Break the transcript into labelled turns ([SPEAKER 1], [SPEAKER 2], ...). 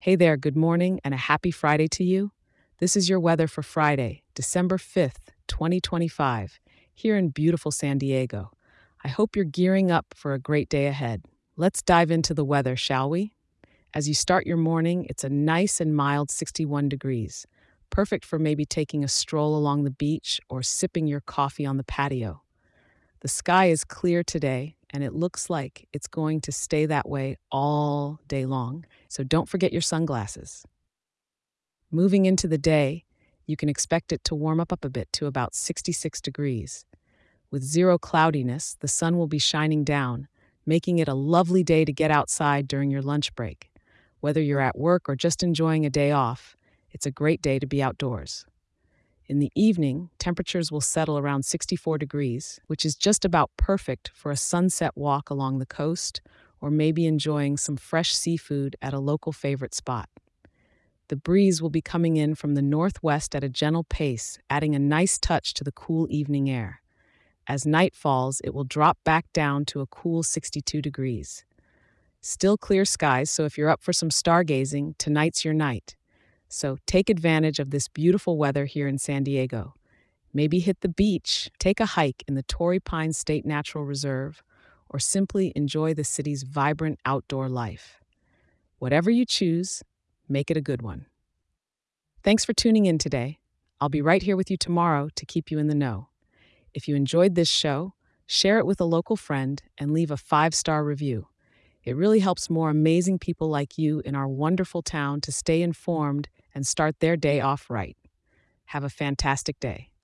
[SPEAKER 1] Hey there, good morning, and a happy Friday to you. This is your weather for Friday, December 5th, 2025, here in beautiful San Diego. I hope you're gearing up for a great day ahead. Let's dive into the weather, shall we? As you start your morning, it's a nice and mild 61 degrees, perfect for maybe taking a stroll along the beach or sipping your coffee on the patio. The sky is clear today, and it looks like it's going to stay that way all day long, so don't forget your sunglasses. Moving into the day, you can expect it to warm up a bit to about 66 degrees. With zero cloudiness, the sun will be shining down, making it a lovely day to get outside during your lunch break. Whether you're at work or just enjoying a day off, it's a great day to be outdoors. In the evening, temperatures will settle around 64 degrees, which is just about perfect for a sunset walk along the coast or maybe enjoying some fresh seafood at a local favorite spot. The breeze will be coming in from the northwest at a gentle pace, adding a nice touch to the cool evening air. As night falls, it will drop back down to a cool 62 degrees. Still clear skies, so if you're up for some stargazing, tonight's your night. So take advantage of this beautiful weather here in San Diego. Maybe hit the beach, take a hike in the Torrey Pines State Natural Reserve, or simply enjoy the city's vibrant outdoor life. Whatever you choose, make it a good one. Thanks for tuning in today. I'll be right here with you tomorrow to keep you in the know. If you enjoyed this show, share it with a local friend and leave a 5-star review. It really helps more amazing people like you in our wonderful town to stay informed and start their day off right. Have a fantastic day.